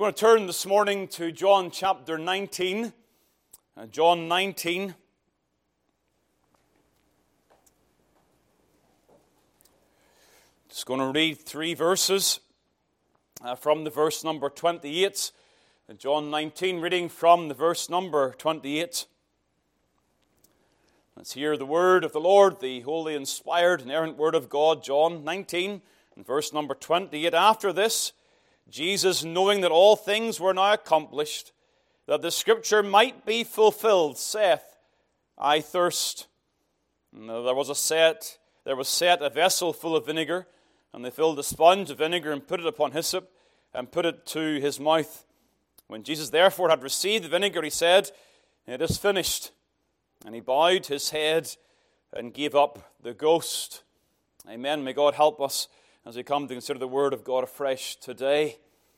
We're going to turn this morning to John chapter 19. John 19. Just going to read three verses from the verse number 28. John 19, reading from the verse number 28. Let's hear the word of the Lord, the holy, inspired, inerrant word of God. John 19, and verse number 28. After this, Jesus, knowing that all things were now accomplished, that the scripture might be fulfilled, saith, I thirst. And there was set a vessel full of vinegar, and they filled a sponge of vinegar and put it upon hyssop, and put it to his mouth. When Jesus therefore had received the vinegar, he said, It is finished. And he bowed his head and gave up the ghost. Amen. May God help us as we come to consider the word of God afresh today.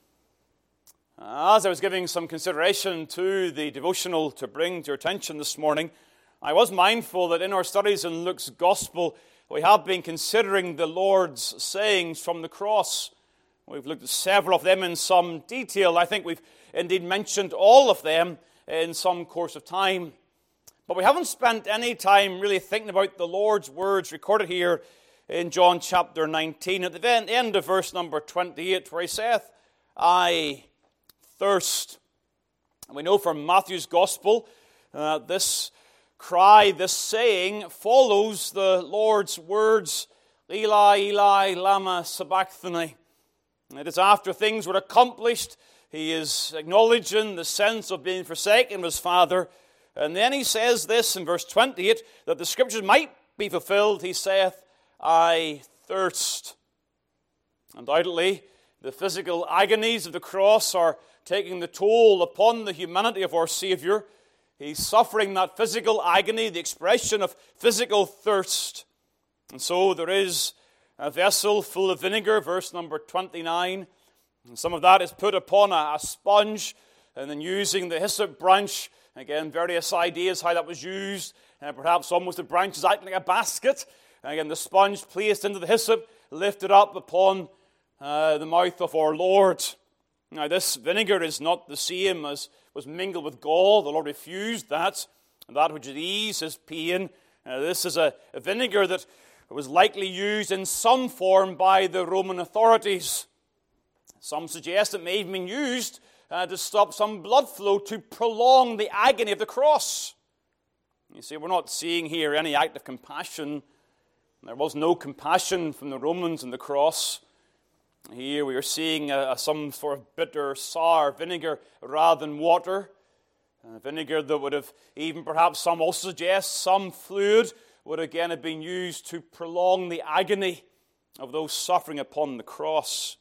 As I was giving some consideration to the devotional to bring to your attention this morning, I was mindful that in our studies in Luke's Gospel, we have been considering the Lord's sayings from the cross. We've looked at several of them in some detail. I think we've indeed mentioned all of them in some course of time. But we haven't spent any time really thinking about the Lord's words recorded here in John chapter 19, at the end of verse number 28, where he saith, I thirst. And we know from Matthew's Gospel, this cry, this saying, follows the Lord's words, Eli, Eli, lama sabachthani. And it is after things were accomplished, he is acknowledging the sense of being forsaken of his Father. And then he says this in verse 28, that the scriptures might be fulfilled, he saith, I thirst. Undoubtedly, the physical agonies of the cross are taking the toll upon the humanity of our Savior. He's suffering that physical agony, the expression of physical thirst. And so there is a vessel full of vinegar, verse number 29. And some of that is put upon a sponge, and then using the hyssop branch, again, various ideas how that was used, and perhaps almost the branches acting like a basket. And again, the sponge placed into the hyssop, lifted up upon the mouth of our Lord. Now, this vinegar is not the same as was mingled with gall. The Lord refused that which would ease his pain. This is a vinegar that was likely used in some form by the Roman authorities. Some suggest it may have been used to stop some blood flow, to prolong the agony of the cross. You see, we're not seeing here any act of compassion. There was no compassion from the Romans in the cross. Here we are seeing some sort of bitter, sour vinegar rather than water. Vinegar that would have, even perhaps some also suggest, some fluid would again have been used to prolong the agony of those suffering upon the cross.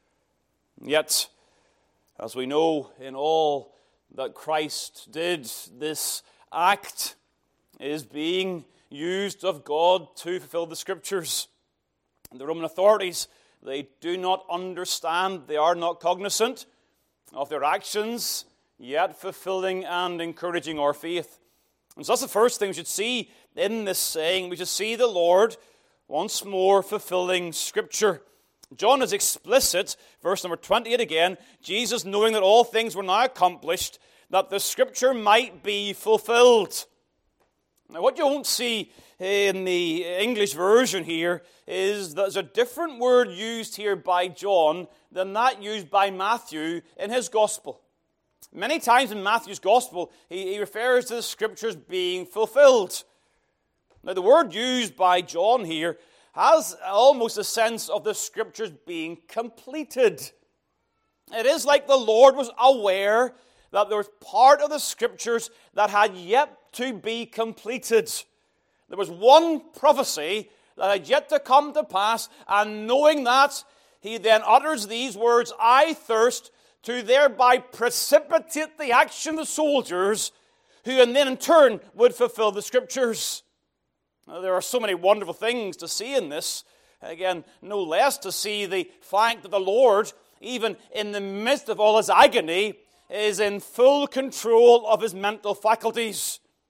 Yet, as we know in all that Christ did, this act is being used of God to fulfill the Scriptures. The Roman authorities, they do not understand, they are not cognizant of their actions, yet fulfilling and encouraging our faith. And so that's the first thing we should see in this saying. We should see the Lord once more fulfilling Scripture. John is explicit, verse number 28 again, Jesus, knowing that all things were now accomplished, that the Scripture might be fulfilled. Now, what you won't see in the English version here is that there's a different word used here by John than that used by Matthew in his Gospel. Many times in Matthew's Gospel, he refers to the Scriptures being fulfilled. Now, the word used by John here has almost a sense of the Scriptures being completed. It is like the Lord was aware that there was part of the Scriptures that had yet to be completed. There was one prophecy that had yet to come to pass, and knowing that, he then utters these words, I thirst, to thereby precipitate the action of the soldiers, who and then in turn would fulfill the Scriptures. Now, there are so many wonderful things to see in this. Again, no less to see the fact that the Lord, even in the midst of all his agony, is in full control of his mental faculties.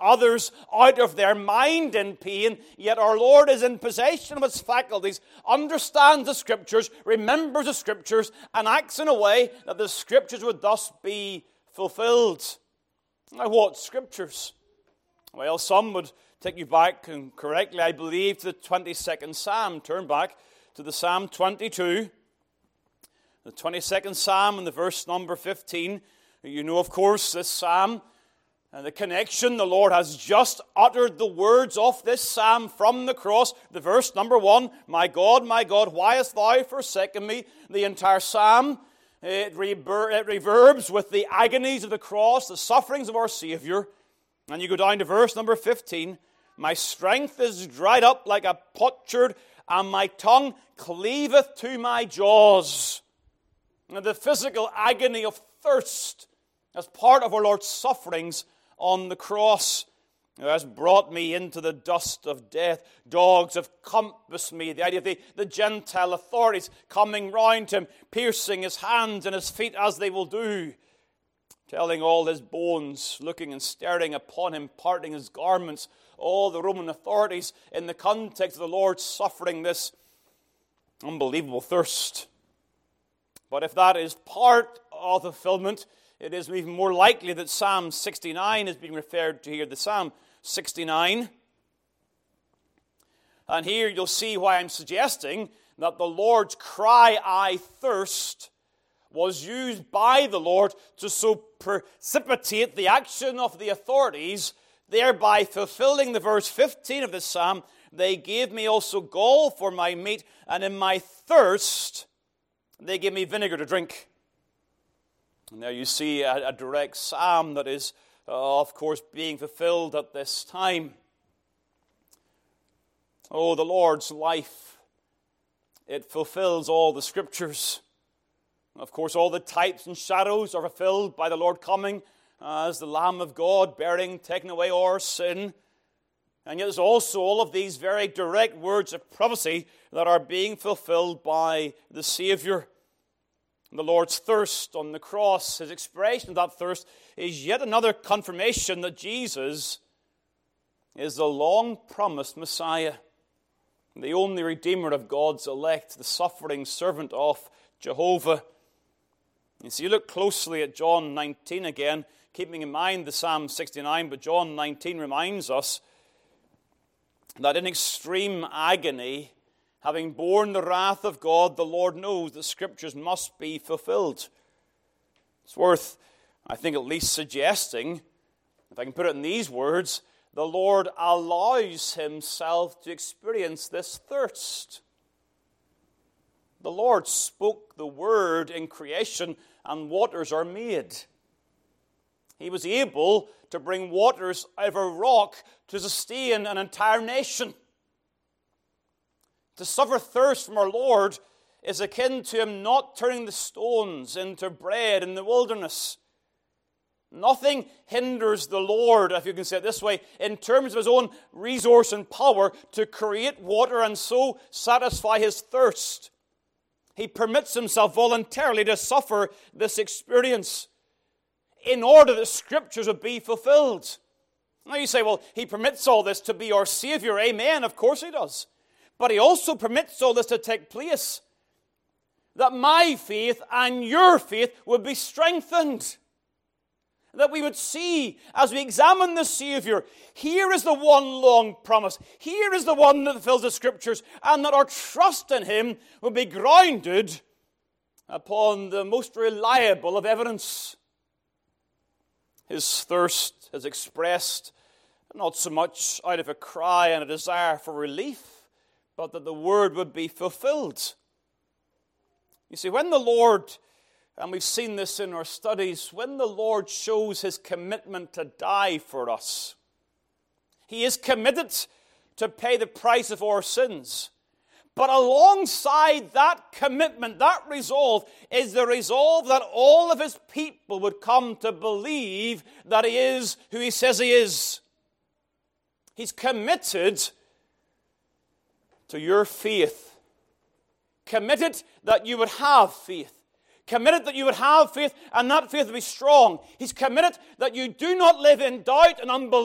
others out of their mind in pain, yet our Lord is in possession of his faculties, understands the Scriptures, remembers the Scriptures, and acts in a way that the Scriptures would thus be fulfilled. Now, what Scriptures? Well, some would take you back, and correctly, I believe, to the 22nd Psalm. Turn back to the Psalm 22. The 22nd Psalm and the verse number 15. You know, of course, this Psalm and the connection. The Lord has just uttered the words of this Psalm from the cross. The verse number 1, my God, why hast thou forsaken me? The entire Psalm, it reverbs with the agonies of the cross, the sufferings of our Savior. And you go down to verse number 15. My strength is dried up like a potsherd, and my tongue cleaveth to my jaws. And the physical agony of thirst as part of our Lord's sufferings on the cross has brought me into the dust of death. Dogs have compassed me. The idea of the Gentile authorities coming round him, piercing his hands and his feet as they will do, telling all his bones, looking and staring upon him, parting his garments, all the Roman authorities in the context of the Lord suffering this unbelievable thirst. But if that is part of the fulfillment, it is even more likely that Psalm 69 is being referred to here, the Psalm 69. And here you'll see why I'm suggesting that the Lord's cry, I thirst, was used by the Lord to so precipitate the action of the authorities, thereby fulfilling the verse 15 of this psalm. They gave me also gall for my meat, and in my thirst they gave me vinegar to drink. And there you see a direct psalm that is, of course, being fulfilled at this time. Oh, the Lord's life, it fulfills all the Scriptures. Of course, all the types and shadows are fulfilled by the Lord coming as the Lamb of God, bearing, taking away our sin. And yet there's also all of these very direct words of prophecy that are being fulfilled by the Savior. The Lord's thirst on the cross, his expression of that thirst, is yet another confirmation that Jesus is the long-promised Messiah, the only Redeemer of God's elect, the suffering servant of Jehovah. And so you look closely at John 19 again, keeping in mind the Psalm 69, but John 19 reminds us that in extreme agony, having borne the wrath of God, the Lord knows the Scriptures must be fulfilled. It's worth, I think, at least suggesting, if I can put it in these words, the Lord allows himself to experience this thirst. The Lord spoke the word in creation, and waters are made. He was able to bring waters out of a rock to sustain an entire nation. To suffer thirst from our Lord is akin to him not turning the stones into bread in the wilderness. Nothing hinders the Lord, if you can say it this way, in terms of his own resource and power to create water and so satisfy his thirst. He permits himself voluntarily to suffer this experience in order that Scriptures would be fulfilled. Now you say, well, he permits all this to be our Savior. Amen, of course he does. But he also permits all this to take place, that my faith and your faith would be strengthened. That we would see, as we examine the Savior, here is the one long promise. Here is the one that fulfills the Scriptures, and that our trust in him will be grounded upon the most reliable of evidence. His thirst is expressed not so much out of a cry and a desire for relief, but that the word would be fulfilled. You see, when the Lord, and we've seen this in our studies, when the Lord shows his commitment to die for us, he is committed to pay the price of our sins. But alongside that commitment, that resolve, is the resolve that all of his people would come to believe that he is who he says he is. He's committed to your faith. Committed that you would have faith. Committed that you would have faith and that faith would be strong. He's committed that you do not live in doubt and unbelief,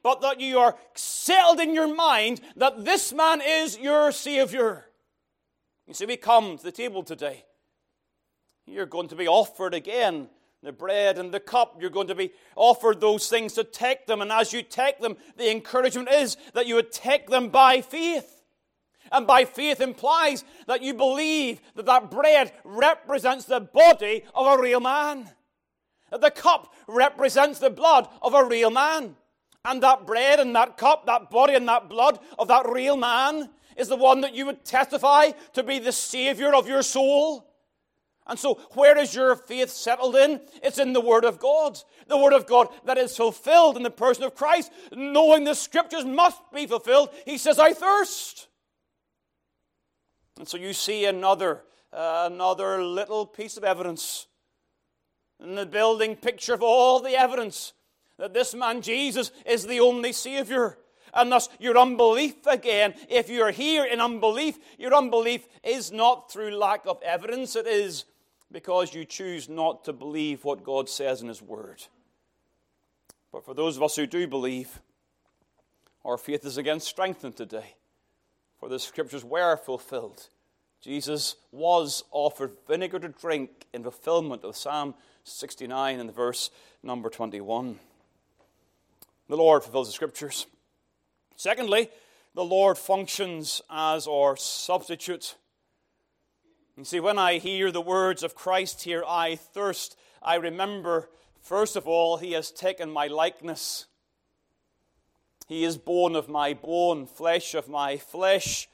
but that you are settled in your mind that this man is your Savior. You see, we come to the table today. You're going to be offered again the bread and the cup. You're going to be offered those things to take them. And as you take them, the encouragement is that you would take them by faith. And by faith implies that you believe that that bread represents the body of a real man. That the cup represents the blood of a real man. And that bread and that cup, that body and that blood of that real man is the one that you would testify to be the Savior of your soul. And so, where is your faith settled in? It's in the Word of God. The Word of God that is fulfilled in the person of Christ. Knowing the Scriptures must be fulfilled, he says, I thirst. And so you see another little piece of evidence in the building picture of all the evidence that this man Jesus is the only Savior. And thus your unbelief again, if you're here in unbelief, your unbelief is not through lack of evidence. It is because you choose not to believe what God says in His Word. But for those of us who do believe, our faith is again strengthened today. For the Scriptures were fulfilled. Jesus was offered vinegar to drink in fulfillment of Psalm 69 and verse number 21. The Lord fulfills the Scriptures. Secondly, the Lord functions as our substitute. You see, when I hear the words of Christ here, I thirst, I remember, first of all, He has taken my likeness. He is bone of my bone, flesh of my flesh.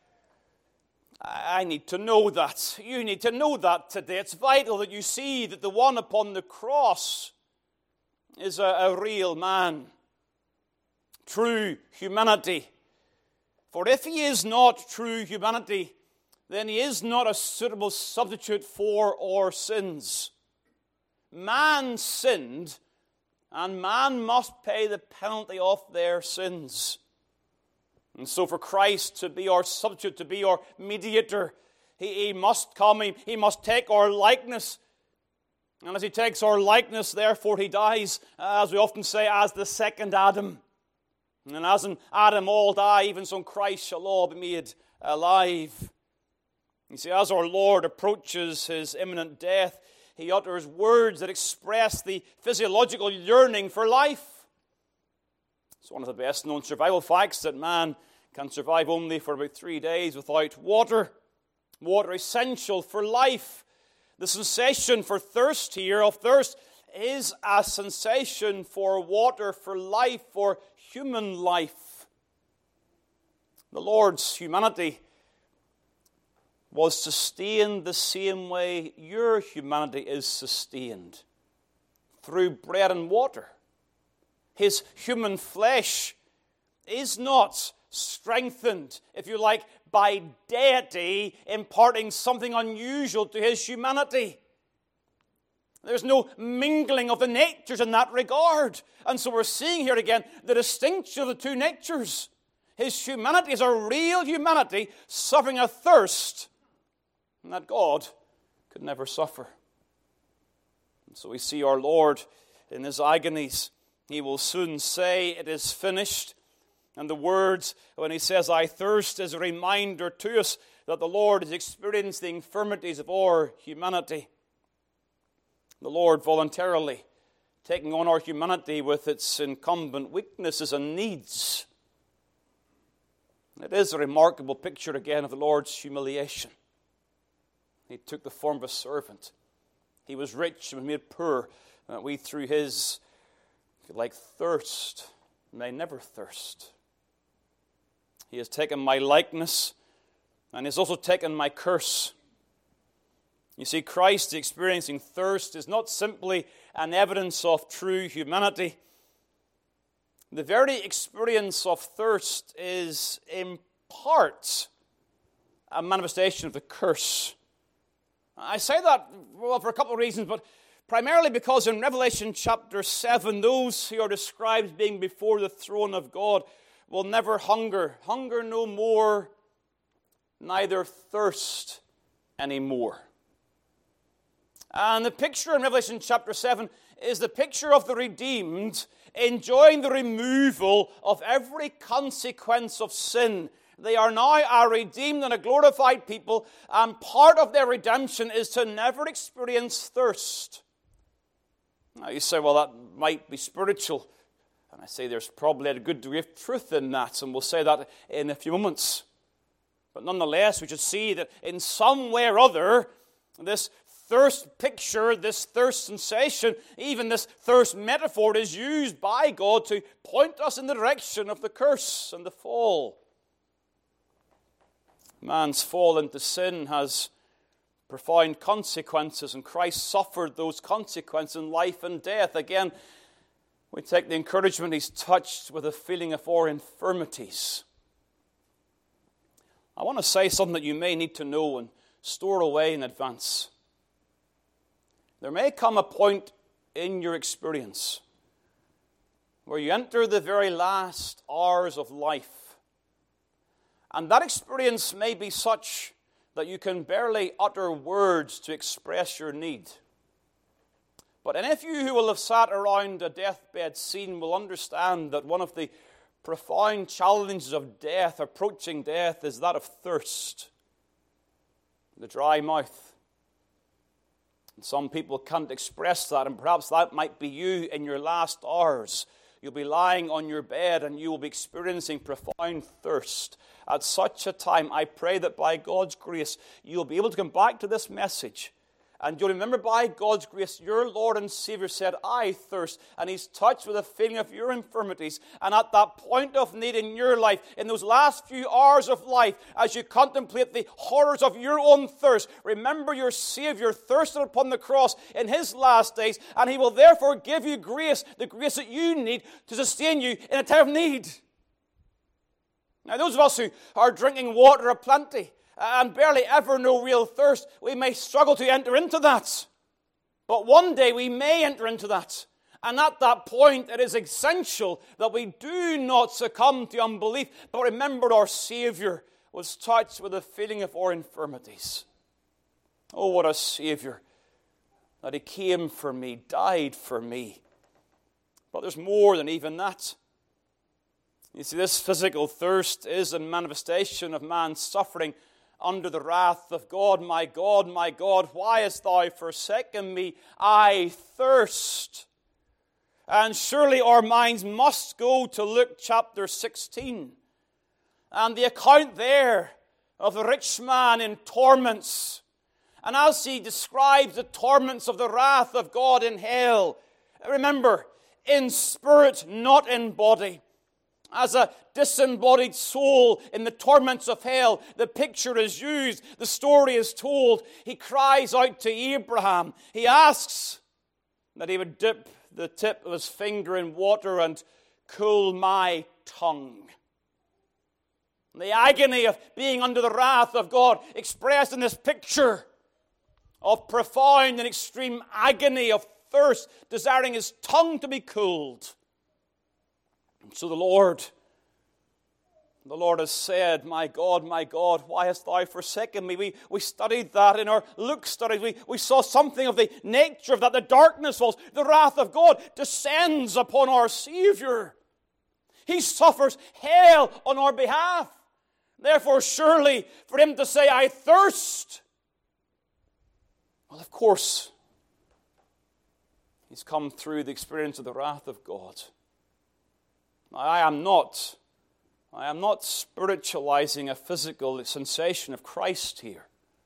I need to know that. You need to know that today. It's vital that you see that the one upon the cross is a real man. True humanity. For if he is not true humanity, then he is not a suitable substitute for our sins. Man sinned, and man must pay the penalty of their sins. And so for Christ to be our substitute, to be our mediator, he must come, he must take our likeness. And as he takes our likeness, therefore he dies, as we often say, as the second Adam. And as in Adam all die, even so in Christ shall all be made alive. You see, as our Lord approaches His imminent death, He utters words that express the physiological yearning for life. It's one of the best known survival facts that man can survive only for about 3 days without water. Water essential for life. The sensation for thirst here, of thirst, is a sensation for water, for life, for human life. The Lord's humanity was sustained the same way your humanity is sustained, through bread and water. His human flesh is not strengthened, if you like, by deity imparting something unusual to His humanity. There's no mingling of the natures in that regard. And so we're seeing here again the distinction of the two natures. His humanity is a real humanity suffering a thirst that God could never suffer. And so we see our Lord in His agonies. He will soon say, it is finished. And the words, when He says, I thirst, is a reminder to us that the Lord has experienced the infirmities of our humanity. The Lord voluntarily taking on our humanity with its incumbent weaknesses and needs. It is a remarkable picture again of the Lord's humiliation. He took the form of a servant. He was rich and was made poor, that we through His, if you like, thirst may never thirst. He has taken my likeness, and He has also taken my curse. You see, Christ experiencing thirst is not simply an evidence of true humanity. The very experience of thirst is, in part, a manifestation of the curse. I say that, well, for a couple of reasons, but primarily because in Revelation chapter 7, those who are described as being before the throne of God will never hunger no more, neither thirst anymore. And the picture in Revelation chapter 7 is the picture of the redeemed enjoying the removal of every consequence of sin. They are now a redeemed and a glorified people, and part of their redemption is to never experience thirst. Now you say, well, that might be spiritual. And I say there's probably a good degree of truth in that, and we'll say that in a few moments. But nonetheless, we should see that in some way or other, this thirst picture, this thirst sensation, even this thirst metaphor is used by God to point us in the direction of the curse and the fall. Man's fall into sin has profound consequences, and Christ suffered those consequences in life and death. Again, we take the encouragement he's touched with a feeling of our infirmities. I want to say something that you may need to know and store away in advance. There may come a point in your experience where you enter the very last hours of life, and that experience may be such that you can barely utter words to express your need. But any of you who will have sat around a deathbed scene will understand that one of the profound challenges of death, approaching death, is that of thirst, the dry mouth. And some people can't express that, and perhaps that might be you in your last hours. You'll be lying on your bed and you will be experiencing profound thirst. At such a time, I pray that by God's grace, you'll be able to come back to this message. And you'll remember by God's grace, your Lord and Savior said, I thirst. And he's touched with a feeling of your infirmities. And at that point of need in your life, in those last few hours of life, as you contemplate the horrors of your own thirst, remember your Savior thirsted upon the cross in his last days. And he will therefore give you grace, the grace that you need to sustain you in a time of need. Now, those of us who are drinking water aplenty and barely ever know real thirst, we may struggle to enter into that. But one day we may enter into that. And at that point, it is essential that we do not succumb to unbelief, but remember our Savior was touched with a feeling of our infirmities. Oh, what a Savior, that he came for me, died for me. But there's more than even that. You see, this physical thirst is a manifestation of man's suffering under the wrath of God. My God, why hast thou forsaken me? I thirst. And surely our minds must go to Luke chapter 16. And the account there of the rich man in torments. And as he describes the torments of the wrath of God in hell, remember, in spirit, not in body. As a disembodied soul in the torments of hell, the picture is used, the story is told. He cries out to Abraham. He asks that he would dip the tip of his finger in water and cool my tongue. The agony of being under the wrath of God expressed in this picture of profound and extreme agony of thirst, desiring his tongue to be cooled. And so the Lord has said, my God, why hast thou forsaken me? We studied that in our Luke studies. We saw something of the nature of that. The darkness falls. The wrath of God descends upon our Savior. He suffers hell on our behalf. Therefore, surely, for him to say, I thirst, well, of course, he's come through the experience of the wrath of God. Now, I am not spiritualizing a physical sensation of Christ here.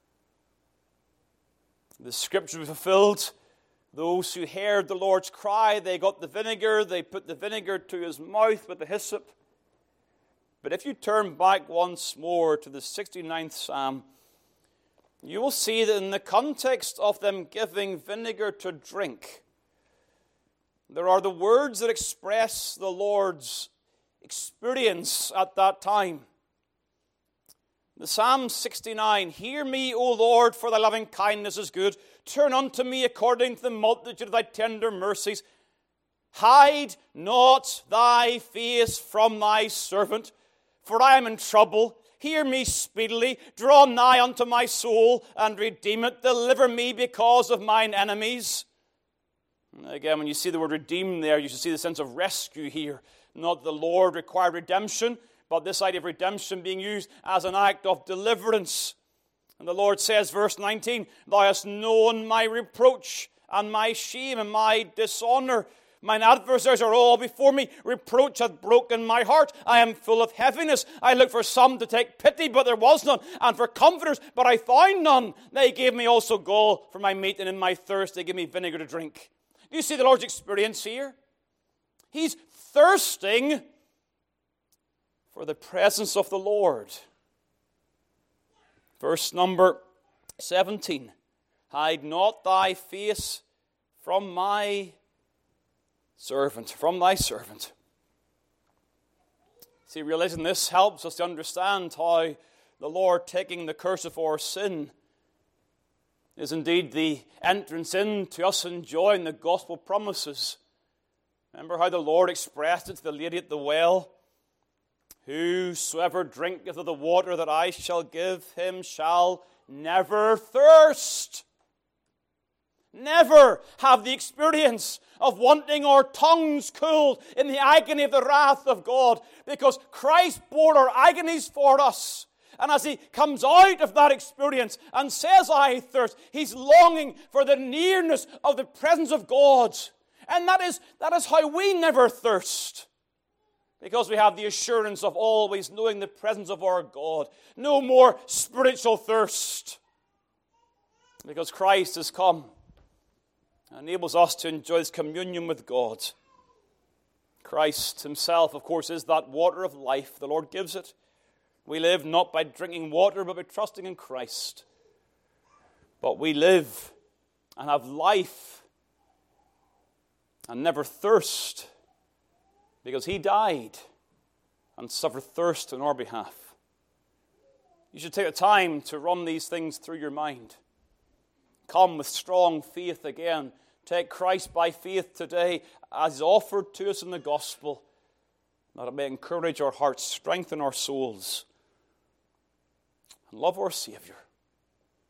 The scripture was fulfilled. Those who heard the Lord's cry, they got the vinegar, they put the vinegar to his mouth with the hyssop. But if you turn back once more to the 69th Psalm, you will see that in the context of them giving vinegar to drink, there are the words that express the Lord's experience at that time. The Psalm 69, hear me, O Lord, for thy loving kindness is good. Turn unto me according to the multitude of thy tender mercies. Hide not thy face from thy servant, for I am in trouble. hear me speedily, draw nigh unto my soul, and redeem it. Deliver me because of mine enemies. And again, when you see the word redeem there, you should see the sense of rescue here. Not the Lord required redemption, but this idea of redemption being used as an act of deliverance. And the Lord says, verse 19, Thou hast known my reproach, and my shame, and my dishonor. Mine adversaries are all before me. Reproach hath broken my heart. I am full of heaviness. I looked for some to take pity, but there was none. And for comforters, but I found none. They gave me also gall for my meat, and in my thirst they gave me vinegar to drink. Do you see the Lord's experience here? He's thirsting for the presence of the Lord. Verse number 17. Hide not thy face from my servant, from thy servant. See, realizing this helps us to understand how the Lord taking the curse of our sin is indeed the entrance into us enjoying the gospel promises. Remember how the Lord expressed it to the lady at the well? Whosoever drinketh of the water that I shall give him shall never thirst. Never have the experience of wanting our tongues cooled in the agony of the wrath of God, because Christ bore our agonies for us. And as he comes out of that experience and says, I thirst, he's longing for the nearness of the presence of God. And that is how we never thirst. Because we have the assurance of always knowing the presence of our God. No more spiritual thirst. Because Christ has come and enables us to enjoy this communion with God. Christ himself, of course, is that water of life. The Lord gives it. We live not by drinking water, but by trusting in Christ. But we live and have life and never thirst, because he died and suffered thirst on our behalf. You should take the time to run these things through your mind. Come with strong faith again. Take Christ by faith today as offered to us in the gospel, that it may encourage our hearts, strengthen our souls, and love our Savior.